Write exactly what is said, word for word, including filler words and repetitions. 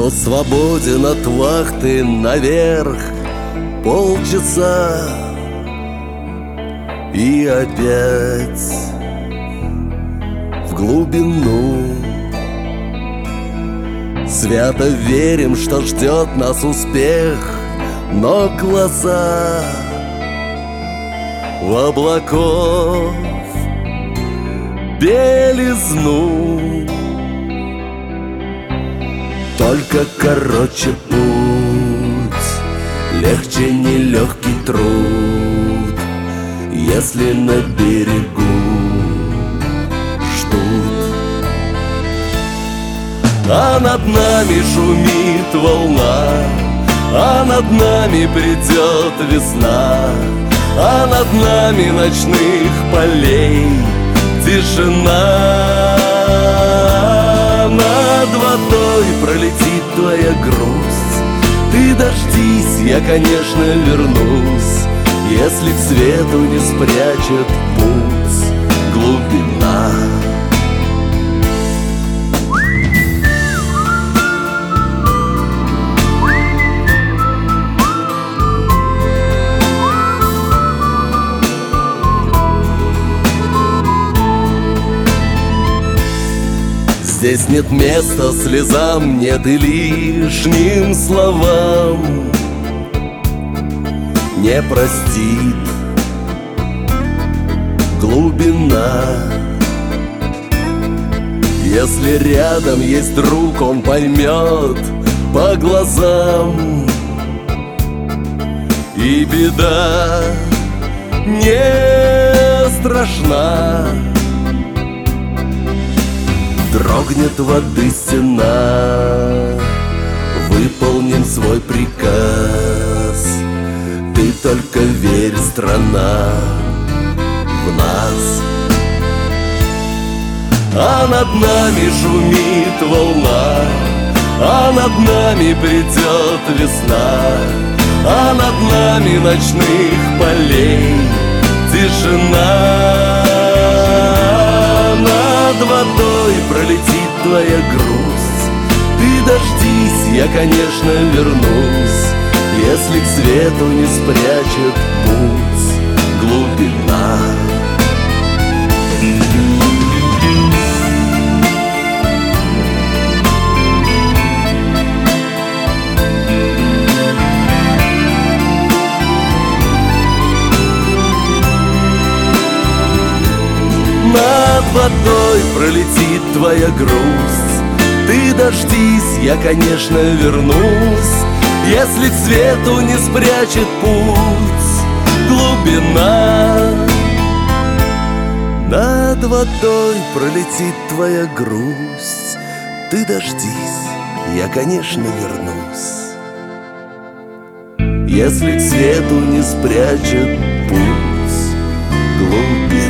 кто свободен от вахты наверх полчаса. И опять в глубину. Свято верим, что ждет нас успех, но глаза в облаков белизну. Только короче путь, легче нелегкий труд, если на берегу ждут. А над нами шумит волна, а над нами придет весна, а над нами ночных полей тишина. Над водой пролетит твоя грусть, ты дождись, я, конечно, вернусь, если к свету не спрячет путь глубина. Здесь нет места слезам, нет и лишним словам. Не простит глубина. Если рядом есть друг, он поймет по глазам. И беда не страшна. Дрогнет воды стена, выполним свой приказ. Ты только верь, страна, в нас. А над нами шумит волна, а над нами придет весна, а над нами ночных полей тишина. Над водой пролетит твоя грусть, ты дождись, я, конечно, вернусь, если к свету не спрячет путь глубина. Над водой пролетит твоя грусть, ты дождись, я, конечно, вернусь, если к свету не спрячет путь глубина. Над водой пролетит твоя грусть, ты дождись, я, конечно, вернусь, если к свету не спрячет путь глубина.